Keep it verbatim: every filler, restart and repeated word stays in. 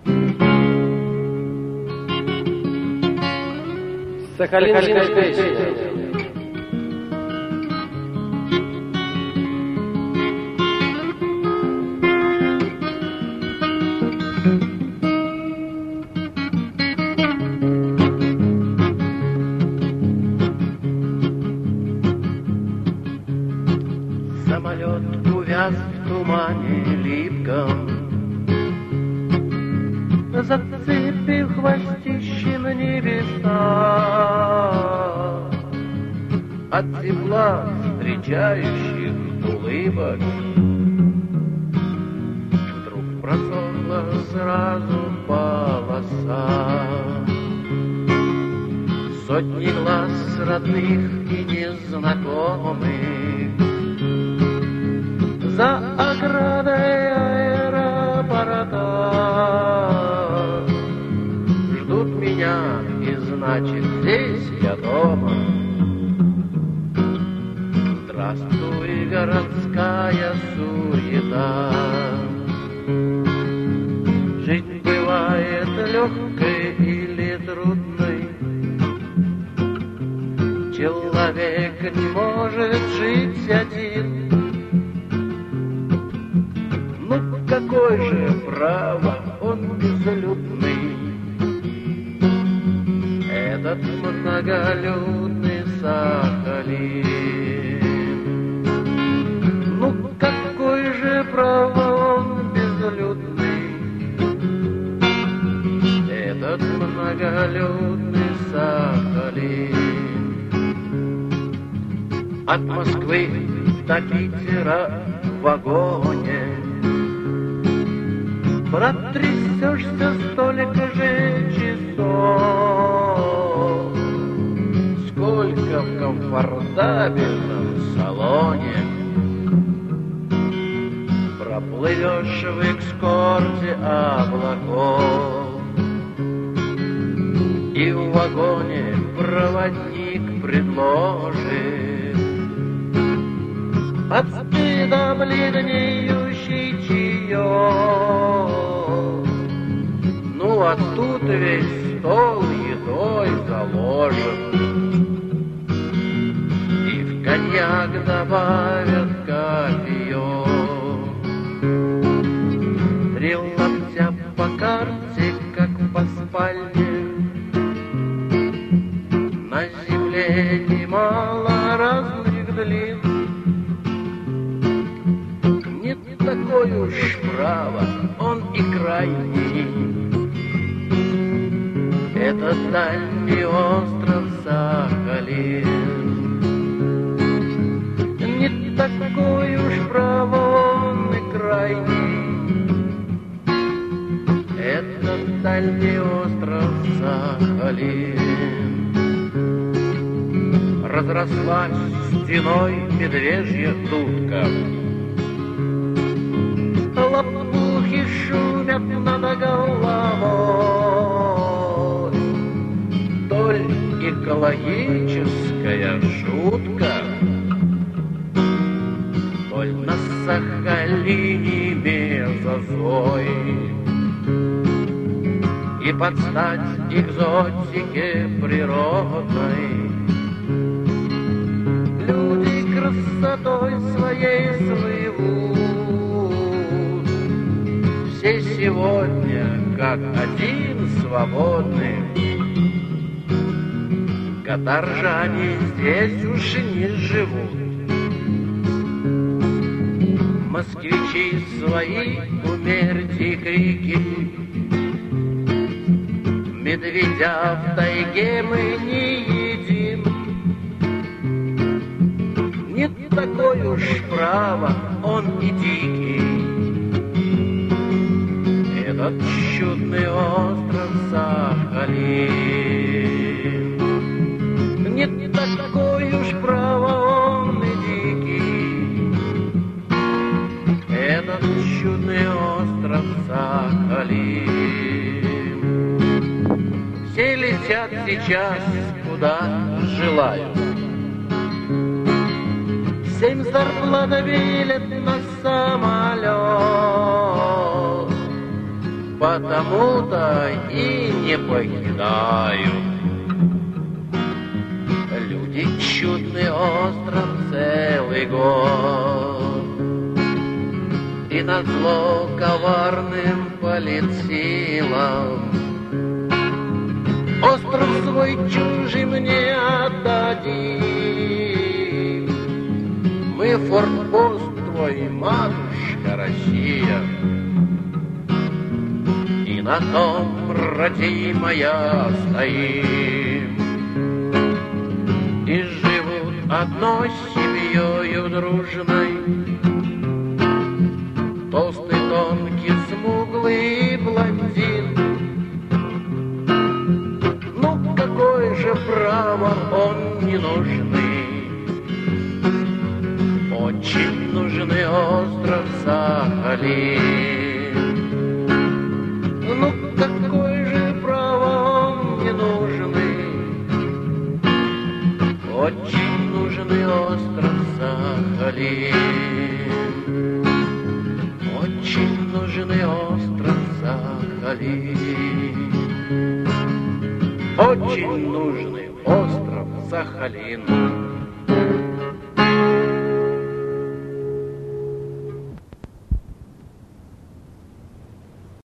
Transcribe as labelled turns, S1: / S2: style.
S1: Сахалинская песня.
S2: Самолет увяз в тумане липком, зацепив хвостищем небеса. От тепла встречающих улыбок вдруг просохла сразу полоса. Сотни глаз родных и незнакомых за оградой аэропорта ждут меня, и значит здесь я дома. Здравствуй, городская суета. Жизнь бывает легкой или трудной. Человек не может жить один. Ну какое же право он безлюдный, этот многолюдный Сахалин. Ну какое же право он безлюдный, этот многолюдный Сахалин. От Москвы до Питера в вагоне протрясешься столько же часов, сколько в комфортабельном салоне проплывешь в экскорте облаков. И в вагоне проводник предложит от стыда бледнеющий чаек. Ну а тут весь стол едой заложен, и в коньяк добавят кофеек. Три локтя по карте, как по спальне, на земле немало разных длин. Такой уж право, он и крайний, этот дальний остров Сахалин. Не такой уж право, он и крайний, этот дальний остров Сахалин. Разрослась стеной медвежья дудка, лопухи шумят над головой. Толь экологическая шутка, толь на Сахалине мезозой. И под стать экзотике природной люди красотой своей слывут. Все сегодня как один свободны. Каторжане здесь уж не живут. Москвичи свои умерьте крики, медведя в тайге мы не едим. Не такой уж право, он и дикий, этот чудный остров Сахалин. Не такой уж право, он и дикий, этот чудный остров Сахалин. Все летят сейчас куда желают, семь зарплат билет на самолет. потому-то и не покидаю. Люди чудный остров целый год, и назло коварным полетсилам остров свой чужий мне отдадим. Мы форпост твой, матушка Россия, и на том, родимая, стоим. И живут одной семьёю дружной, толстый, тонкий, смуглый блондин. Ну, какой же право он не нужный, очень нужный остров Сахалин. Ну, какой же право он не нужный, очень нужный остров Сахалин. Очень нужный остров Сахалин. Очень нужный остров Сахалин.